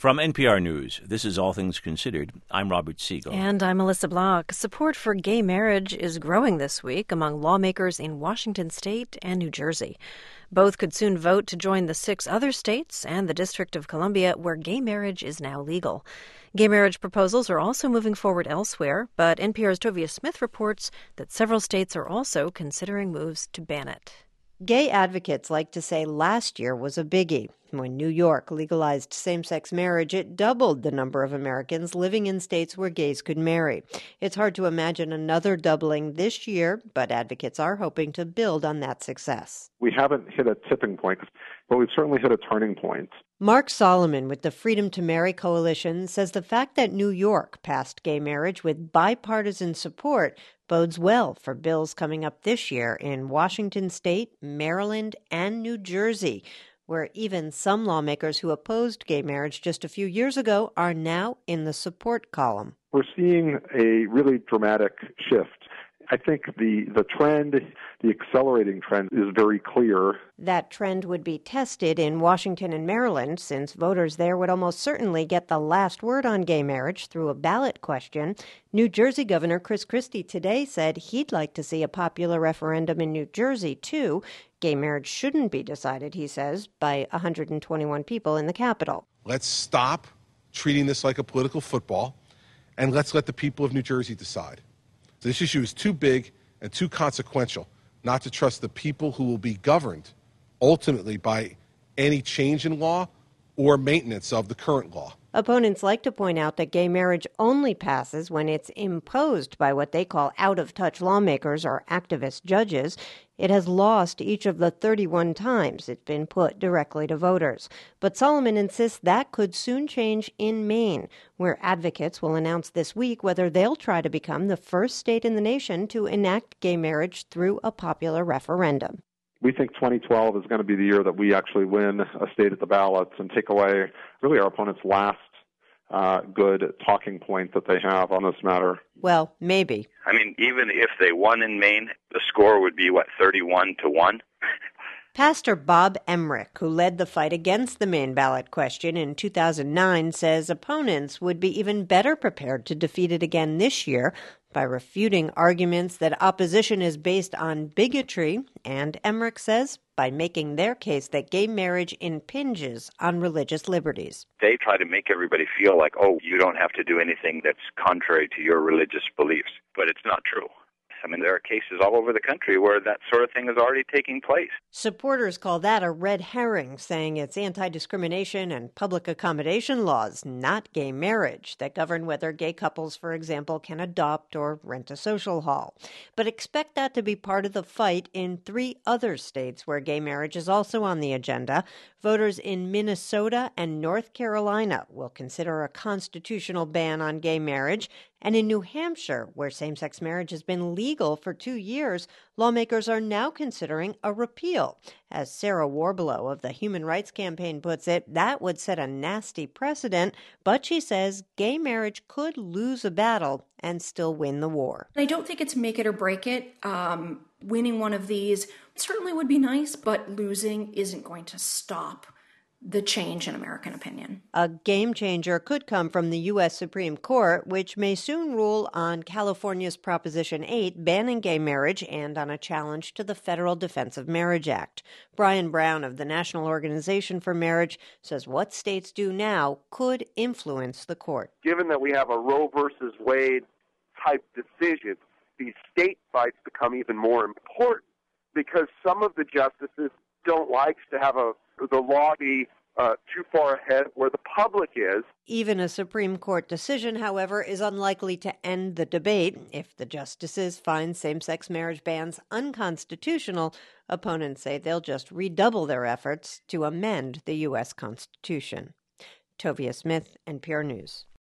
From NPR News, this is All Things Considered. I'm Robert Siegel. And I'm Melissa Block. Support for gay marriage is growing this week among lawmakers in Washington state and New Jersey. Both could soon vote to join the 6 other states and the District of Columbia where gay marriage is now legal. Gay marriage proposals are also moving forward elsewhere, but NPR's Tovia Smith reports that several states are also considering moves to ban it. Gay advocates like to say last year was a biggie. When New York legalized same-sex marriage, it doubled the number of Americans living in states where gays could marry. It's hard to imagine another doubling this year, but advocates are hoping to build on that success. We haven't hit a tipping point, but we've certainly hit a turning point. Mark Solomon with the Freedom to Marry Coalition says the fact that New York passed gay marriage with bipartisan support bodes well for bills coming up this year in Washington state, Maryland, and New Jersey, where even some lawmakers who opposed gay marriage just a few years ago are now in the support column. We're seeing a really dramatic shift. I think the trend, the accelerating trend, is very clear. That trend would be tested in Washington and Maryland, since voters there would almost certainly get the last word on gay marriage through a ballot question. New Jersey Governor Chris Christie today said he'd like to see a popular referendum in New Jersey, too. Gay marriage shouldn't be decided, he says, by 121 people in the Capitol. Let's stop treating this like a political football, and let's let the people of New Jersey decide. This issue is too big and too consequential not to trust the people who will be governed ultimately by any change in law or maintenance of the current law. Opponents like to point out that gay marriage only passes when it's imposed by what they call out-of-touch lawmakers or activist judges. It has lost each of the 31 times it's been put directly to voters. But Solomon insists that could soon change in Maine, where advocates will announce this week whether they'll try to become the first state in the nation to enact gay marriage through a popular referendum. We think 2012 is going to be the year that we actually win a state at the ballots and take away really our opponent's last good talking point that they have on this matter. Well, maybe. I mean, even if they won in Maine, the score would be, 31-1? Pastor Bob Emmerich, who led the fight against the Maine ballot question in 2009, says opponents would be even better prepared to defeat it again this year by refuting arguments that opposition is based on bigotry, and Emmerich says by making their case that gay marriage impinges on religious liberties. They try to make everybody feel like, you don't have to do anything that's contrary to your religious beliefs, but it's not true. I mean, there are cases all over the country where that sort of thing is already taking place. Supporters call that a red herring, saying it's anti-discrimination and public accommodation laws, not gay marriage, that govern whether gay couples, for example, can adopt or rent a social hall. But expect that to be part of the fight in 3 other states where gay marriage is also on the agenda. Voters in Minnesota and North Carolina will consider a constitutional ban on gay marriage. And in New Hampshire, where same-sex marriage has been legal for 2 years, lawmakers are now considering a repeal. As Sarah Warbelow of the Human Rights Campaign puts it, that would set a nasty precedent, but she says gay marriage could lose a battle and still win the war. I don't think it's make it or break it. Winning one of these certainly would be nice, but losing isn't going to stop the change in American opinion. A game changer could come from the U.S. Supreme Court, which may soon rule on California's Proposition 8 banning gay marriage and on a challenge to the Federal Defense of Marriage Act. Brian Brown of the National Organization for Marriage says what states do now could influence the court. Given that we have a Roe versus Wade type decision, these state fights become even more important because some of the justices don't like to have the law be too far ahead where the public is. Even a Supreme Court decision, however, is unlikely to end the debate. If the justices find same-sex marriage bans unconstitutional, opponents say they'll just redouble their efforts to amend the U.S. Constitution. Tovia Smith, NPR News.